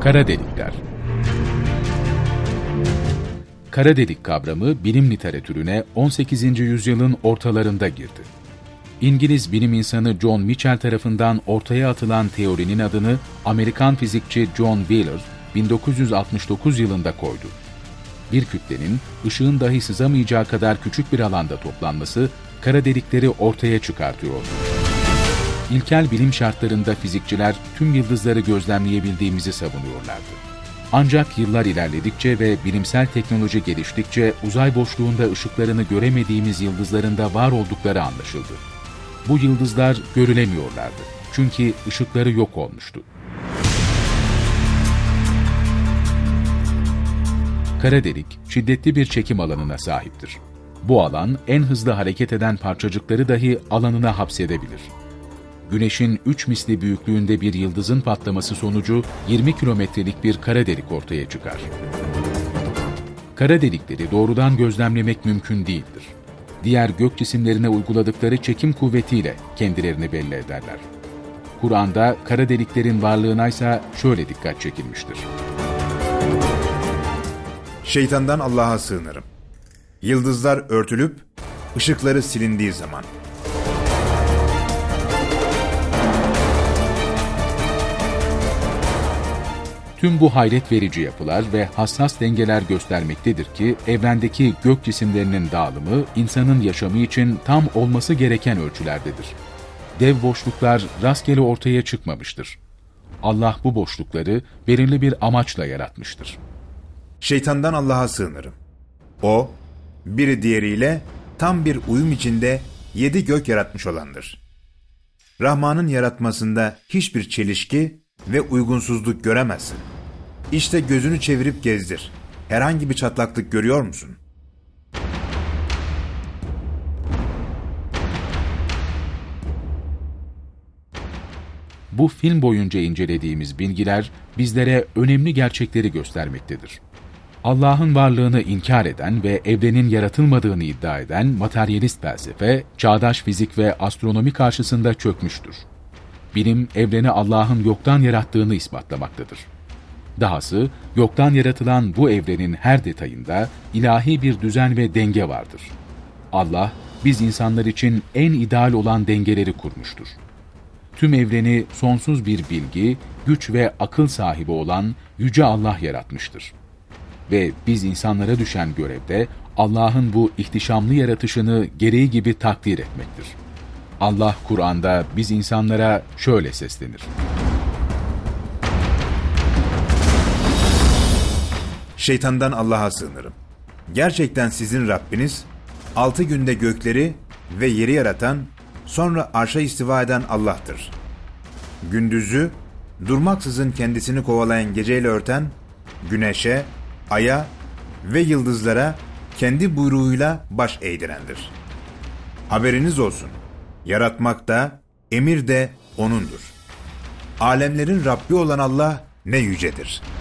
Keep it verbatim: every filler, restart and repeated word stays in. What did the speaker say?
Kara delikler. Kara delik kavramı bilim literatürüne on sekizinci yüzyılın ortalarında girdi. İngiliz bilim insanı John Michell tarafından ortaya atılan teorinin adını Amerikan fizikçi John Wheeler bin dokuz yüz altmış dokuz yılında koydu. Bir kütlenin ışığın dahi sızamayacağı kadar küçük bir alanda toplanması kara delikleri ortaya çıkartıyordu. İlkel bilim şartlarında fizikçiler tüm yıldızları gözlemleyebildiğimizi savunuyorlardı. Ancak yıllar ilerledikçe ve bilimsel teknoloji geliştikçe uzay boşluğunda ışıklarını göremediğimiz yıldızların da var oldukları anlaşıldı. Bu yıldızlar görülemiyorlardı. Çünkü ışıkları yok olmuştu. Kara delik, şiddetli bir çekim alanına sahiptir. Bu alan, en hızlı hareket eden parçacıkları dahi alanına hapsedebilir. Güneşin üç misli büyüklüğünde bir yıldızın patlaması sonucu yirmi kilometrelik bir kara delik ortaya çıkar. Kara delikleri doğrudan gözlemlemek mümkün değildir. Diğer gök cisimlerine uyguladıkları çekim kuvvetiyle kendilerini belli ederler. Kur'an'da kara deliklerin varlığına ise şöyle dikkat çekilmiştir. Şeytandan Allah'a sığınırım. Yıldızlar örtülüp ışıkları silindiği zaman. Tüm bu hayret verici yapılar ve hassas dengeler göstermektedir ki, evrendeki gök cisimlerinin dağılımı, insanın yaşamı için tam olması gereken ölçülerdedir. Dev boşluklar rastgele ortaya çıkmamıştır. Allah bu boşlukları belirli bir amaçla yaratmıştır. Şeytandan Allah'a sığınırım. O, biri diğeriyle tam bir uyum içinde yedi gök yaratmış olandır. Rahman'ın yaratmasında hiçbir çelişki ve uygunsuzluk göremezsin. İşte gözünü çevirip gezdir. Herhangi bir çatlaklık görüyor musun? Bu film boyunca incelediğimiz bilgiler bizlere önemli gerçekleri göstermektedir. Allah'ın varlığını inkar eden ve evrenin yaratılmadığını iddia eden materyalist felsefe, çağdaş fizik ve astronomi karşısında çökmüştür. Bilim, evreni Allah'ın yoktan yarattığını ispatlamaktadır. Dahası, yoktan yaratılan bu evrenin her detayında ilahi bir düzen ve denge vardır. Allah, biz insanlar için en ideal olan dengeleri kurmuştur. Tüm evreni sonsuz bir bilgi, güç ve akıl sahibi olan Yüce Allah yaratmıştır. Ve biz insanlara düşen görevde Allah'ın bu ihtişamlı yaratışını gereği gibi takdir etmektir. Allah Kur'an'da biz insanlara şöyle seslenir. Şeytandan Allah'a sığınırım. Gerçekten sizin Rabbiniz, altı günde gökleri ve yeri yaratan, sonra arşa istiva eden Allah'tır. Gündüzü, durmaksızın kendisini kovalayan geceyle örten, güneşe, aya ve yıldızlara kendi buyruğuyla baş eğdirendir. Haberiniz olsun, yaratmak da, emir de O'nundur. Alemlerin Rabbi olan Allah ne yücedir.